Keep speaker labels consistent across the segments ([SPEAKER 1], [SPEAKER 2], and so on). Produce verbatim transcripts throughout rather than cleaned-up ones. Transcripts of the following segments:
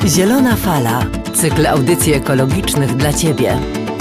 [SPEAKER 1] Zielona Fala. Cykl audycji ekologicznych dla Ciebie.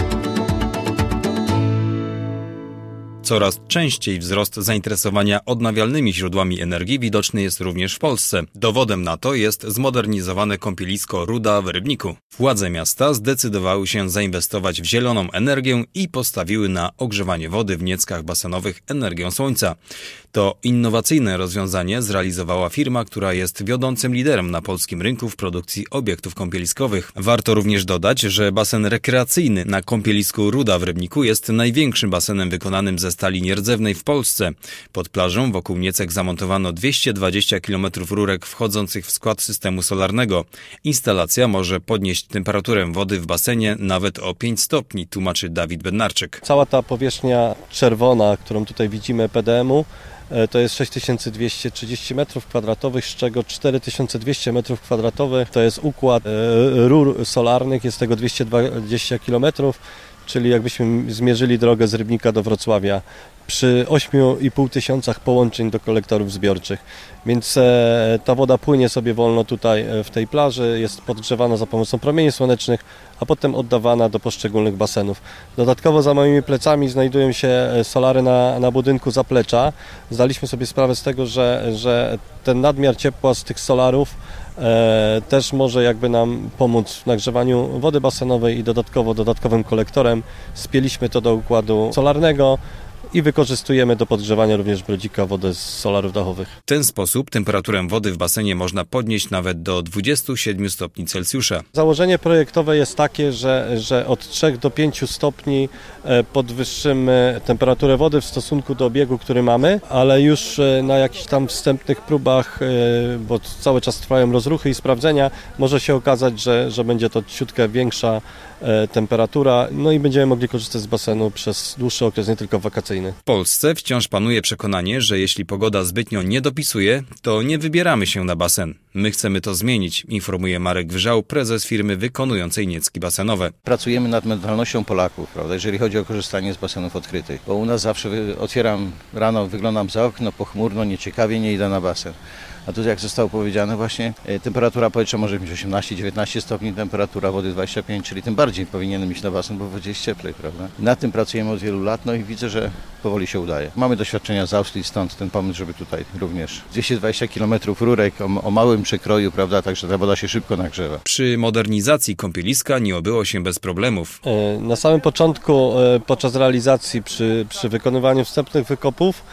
[SPEAKER 2] Coraz częściej wzrost zainteresowania odnawialnymi źródłami energii widoczny jest również w Polsce. Dowodem na to jest zmodernizowane kąpielisko Ruda w Rybniku. Władze miasta zdecydowały się zainwestować w zieloną energię i postawiły na ogrzewanie wody w nieckach basenowych energią słońca. To innowacyjne rozwiązanie zrealizowała firma, która jest wiodącym liderem na polskim rynku w produkcji obiektów kąpieliskowych. Warto również dodać, że basen rekreacyjny na kąpielisku Ruda w Rybniku jest największym basenem wykonanym ze stali nierdzewnej w Polsce. Pod plażą wokół niecek zamontowano dwieście dwadzieścia kilometrów rurek wchodzących w skład systemu solarnego. Instalacja może podnieść temperaturę wody w basenie nawet o pięć stopni, tłumaczy Dawid Bednarczyk.
[SPEAKER 3] Cała ta powierzchnia czerwona, którą tutaj widzimy P D M u, to jest sześć tysięcy dwieście trzydzieści metrów kwadratowych, z czego cztery tysiące dwieście metrów kwadratowych to jest układ rur solarnych, jest tego dwieście dwadzieścia kilometrów, czyli jakbyśmy zmierzyli drogę z Rybnika do Wrocławia przy ośmiu i pół tysiącach połączeń do kolektorów zbiorczych. Więc ta woda płynie sobie wolno tutaj w tej plaży, jest podgrzewana za pomocą promieni słonecznych, a potem oddawana do poszczególnych basenów. Dodatkowo za moimi plecami znajdują się solary na, na budynku zaplecza. Zdaliśmy sobie sprawę z tego, że, że ten nadmiar ciepła z tych solarów e, też może jakby nam pomóc w nagrzewaniu wody basenowej i dodatkowo dodatkowym kolektorem spieliśmy to do układu solarnego i wykorzystujemy do podgrzewania również brodzika wodę z solarów dachowych.
[SPEAKER 2] W ten sposób temperaturę wody w basenie można podnieść nawet do dwudziestu siedmiu stopni Celsjusza.
[SPEAKER 3] Założenie projektowe jest takie, że, że od trzech do pięciu stopni podwyższymy temperaturę wody w stosunku do obiegu, który mamy, ale już na jakichś tam wstępnych próbach, bo cały czas trwają rozruchy i sprawdzenia, może się okazać, że, że będzie to ciutkę większa temperatura, no i będziemy mogli korzystać z basenu przez dłuższy okres, nie tylko wakacyjny.
[SPEAKER 2] W Polsce wciąż panuje przekonanie, że jeśli pogoda zbytnio nie dopisuje, to nie wybieramy się na basen. My chcemy to zmienić, informuje Marek Wrzał, prezes firmy wykonującej niecki basenowe.
[SPEAKER 4] Pracujemy nad mentalnością Polaków, prawda, jeżeli chodzi o korzystanie z basenów odkrytych, bo u nas zawsze otwieram rano, wyglądam za okno, pochmurno, nieciekawie, nie idę na basen. A tu jak zostało powiedziane właśnie, temperatura powietrza może mieć osiemnaście dziewiętnaście stopni, temperatura wody dwadzieścia pięć, czyli tym bardziej powinienem iść na basen, bo w wodzie jest cieplej, prawda? Nad tym pracujemy od wielu lat, no i widzę, że powoli się udaje. Mamy doświadczenia z Austrii, stąd ten pomysł, żeby tutaj również dwieście dwadzieścia kilometrów rurek o, o małym przekroju, prawda, także ta woda się szybko nagrzewa.
[SPEAKER 2] Przy modernizacji kąpieliska nie obyło się bez problemów.
[SPEAKER 3] Na samym początku, podczas realizacji, przy, przy wykonywaniu wstępnych wykopów,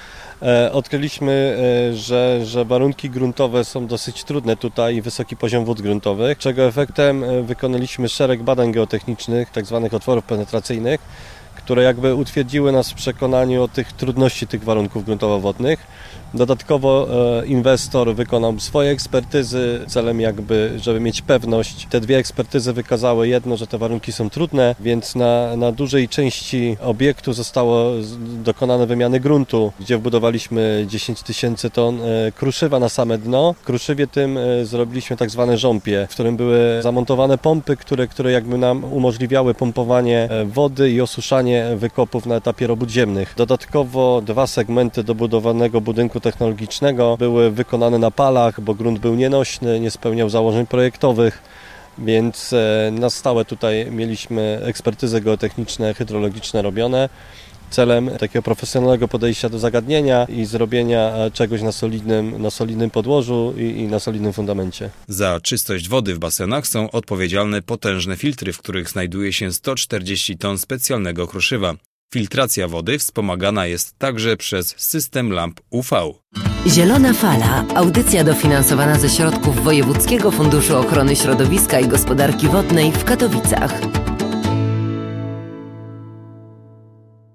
[SPEAKER 3] odkryliśmy, że, że warunki gruntowe są dosyć trudne tutaj i wysoki poziom wód gruntowych, czego efektem wykonaliśmy szereg badań geotechnicznych, tak zwanych otworów penetracyjnych, które jakby utwierdziły nas w przekonaniu o tych trudności tych warunków gruntowo-wodnych. Dodatkowo e, inwestor wykonał swoje ekspertyzy celem jakby, żeby mieć pewność. Te dwie ekspertyzy wykazały jedno, że te warunki są trudne, więc na, na dużej części obiektu zostało dokonane wymiany gruntu, gdzie wbudowaliśmy dziesięć tysięcy ton e, kruszywa na same dno. W kruszywie tym e, zrobiliśmy tak zwane żąpie, w którym były zamontowane pompy, które, które jakby nam umożliwiały pompowanie wody i osuszanie wykopów na etapie robót ziemnych. Dodatkowo dwa segmenty dobudowanego budynku technologicznego były wykonane na palach, bo grunt był nienośny, nie spełniał założeń projektowych, więc na stałe tutaj mieliśmy ekspertyzy geotechniczne, hydrologiczne robione celem takiego profesjonalnego podejścia do zagadnienia i zrobienia czegoś na solidnym, na solidnym podłożu i, i na solidnym fundamencie.
[SPEAKER 2] Za czystość wody w basenach są odpowiedzialne potężne filtry, w których znajduje się sto czterdzieści ton specjalnego kruszywa. Filtracja wody wspomagana jest także przez system lamp U V.
[SPEAKER 1] Zielona Fala. Audycja dofinansowana ze środków Wojewódzkiego Funduszu Ochrony Środowiska i Gospodarki Wodnej w Katowicach.